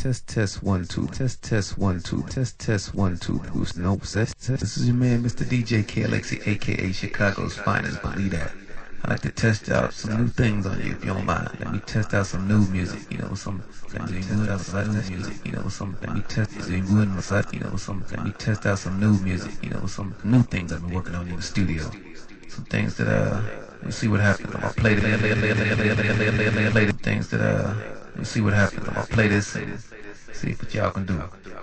test 1 2, test 1 2, test 1 2. Boost no test. This is your man, Mr. DJ KLXC, aka Chicago's finest. Believe that. I like to test out some new things on you, if you don't mind. Let me test out some new music, some let me test out some new music, let me test let me test out some new music, some new things I've been working on in the studio. Some things that let's see what happens. I'm gonna play this. Things that let's see what happens. I'm gonna play this. See what y'all can do.